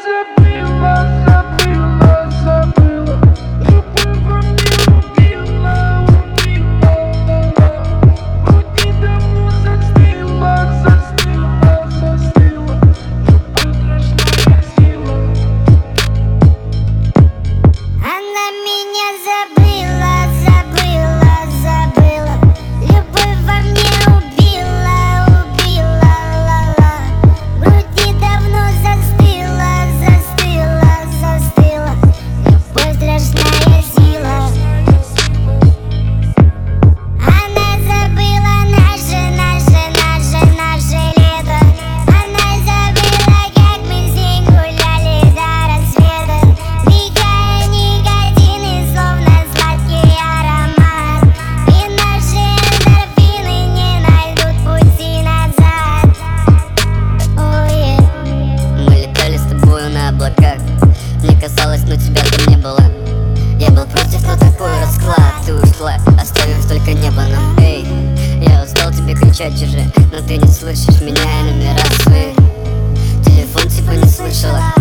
забыла, забыла, забыла. Любовь во мне убила, убила. Вроде давно застыла, застыла, застыла. Любовь страшная сила. Она меня забыла, забыла, забыла. Любовь во мне убила, убила, ла-ла. Вроде давно застыла, застыла, застыла. Любовь страшная сила. Она забыла наше лето. Она забыла, как мы с ней гуляли до рассвета. Вдыхая никотин, словно сладкий аромат. И наши эндорфины не найдут пути назад. Ой, Мы летали с тобою на облаках. Мне казалось, но тебя там не было. Я был против, но такой расклад. Ты ушла, оставив только небо нам. Эй, я устал тебе кричать уже, но ты не слышишь меня и номера свои. Телефон типа не слышала.